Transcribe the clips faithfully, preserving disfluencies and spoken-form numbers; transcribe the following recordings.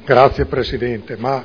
Grazie Presidente, ma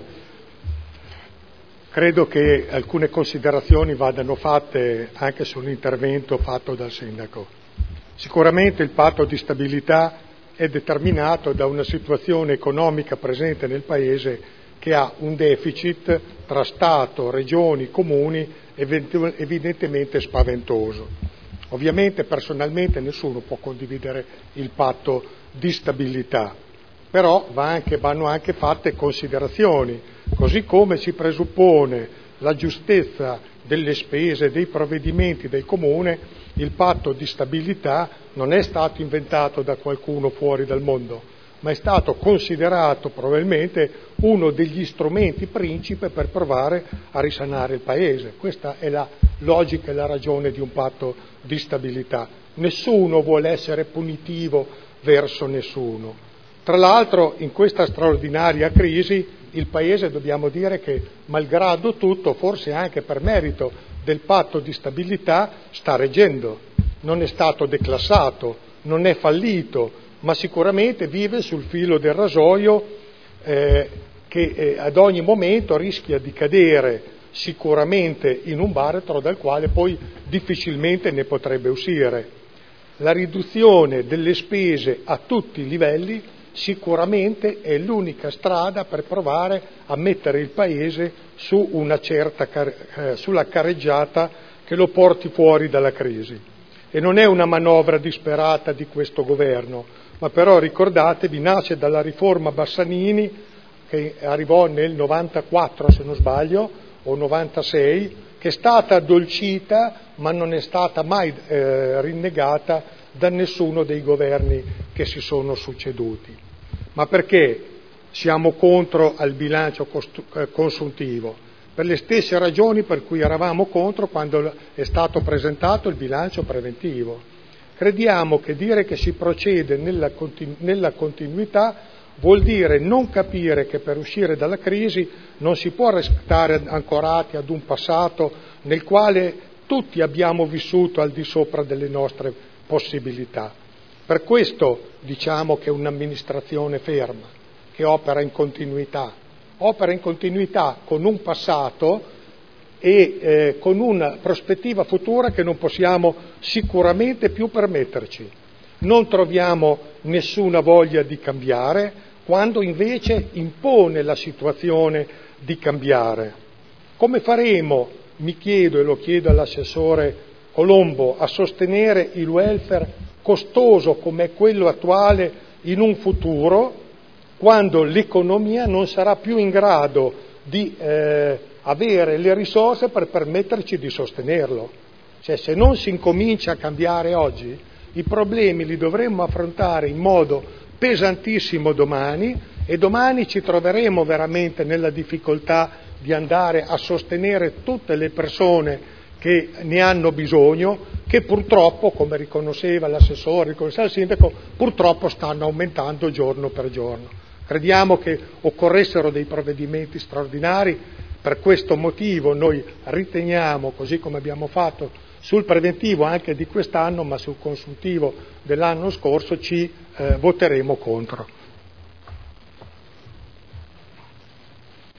credo che alcune considerazioni vadano fatte anche sull'intervento fatto dal Sindaco. Sicuramente il patto di stabilità è determinato da una situazione economica presente nel Paese che ha un deficit tra Stato, Regioni, Comuni evidentemente spaventoso. Ovviamente personalmente nessuno può condividere il patto di stabilità, però va anche, vanno anche fatte considerazioni, così come si presuppone la giustezza delle spese, dei provvedimenti del Comune. Il patto di stabilità non è stato inventato da qualcuno fuori dal mondo, ma è stato considerato probabilmente uno degli strumenti principe per provare a risanare il Paese. Questa è la logica e la ragione di un patto di stabilità. Nessuno vuole essere punitivo verso nessuno. Tra l'altro in questa straordinaria crisi il Paese, dobbiamo dire che malgrado tutto, forse anche per merito del patto di stabilità, sta reggendo, non è stato declassato, non è fallito, ma sicuramente vive sul filo del rasoio eh, che eh, ad ogni momento rischia di cadere sicuramente in un baratro dal quale poi difficilmente ne potrebbe uscire. La riduzione delle spese a tutti i livelli sicuramente è l'unica strada per provare a mettere il Paese su una certa eh, sulla carreggiata che lo porti fuori dalla crisi. E non è una manovra disperata di questo governo, ma però ricordatevi, nasce dalla riforma Bassanini che arrivò nel novantaquattro se non sbaglio o novantasei, che è stata addolcita ma non è stata mai eh, rinnegata da nessuno dei governi che si sono succeduti. Ma perché siamo contro al bilancio consuntivo? Per le stesse ragioni per cui eravamo contro quando è stato presentato il bilancio preventivo. Crediamo che dire che si procede nella, continu- nella continuità vuol dire non capire che per uscire dalla crisi non si può restare ancorati ad un passato nel quale tutti abbiamo vissuto al di sopra delle nostre possibilità. Per questo diciamo che è un'amministrazione ferma, che opera in continuità, opera in continuità con un passato e eh, con una prospettiva futura che non possiamo sicuramente più permetterci. Non troviamo nessuna voglia di cambiare, quando invece impone la situazione di cambiare. Come faremo, mi chiedo e lo chiedo all'assessore Colombo, a sostenere il welfare costoso come quello attuale in un futuro, quando l'economia non sarà più in grado di eh, avere le risorse per permetterci di sostenerlo? Cioè, se non si incomincia a cambiare oggi, i problemi li dovremmo affrontare in modo pesantissimo domani, e domani ci troveremo veramente nella difficoltà di andare a sostenere tutte le persone che ne hanno bisogno, che purtroppo, come riconosceva l'assessore, riconosceva il sindaco, purtroppo stanno aumentando giorno per giorno. Crediamo che occorressero dei provvedimenti straordinari. Per questo motivo noi riteniamo, così come abbiamo fatto sul preventivo anche di quest'anno, ma sul consuntivo dell'anno scorso, ci eh, voteremo contro.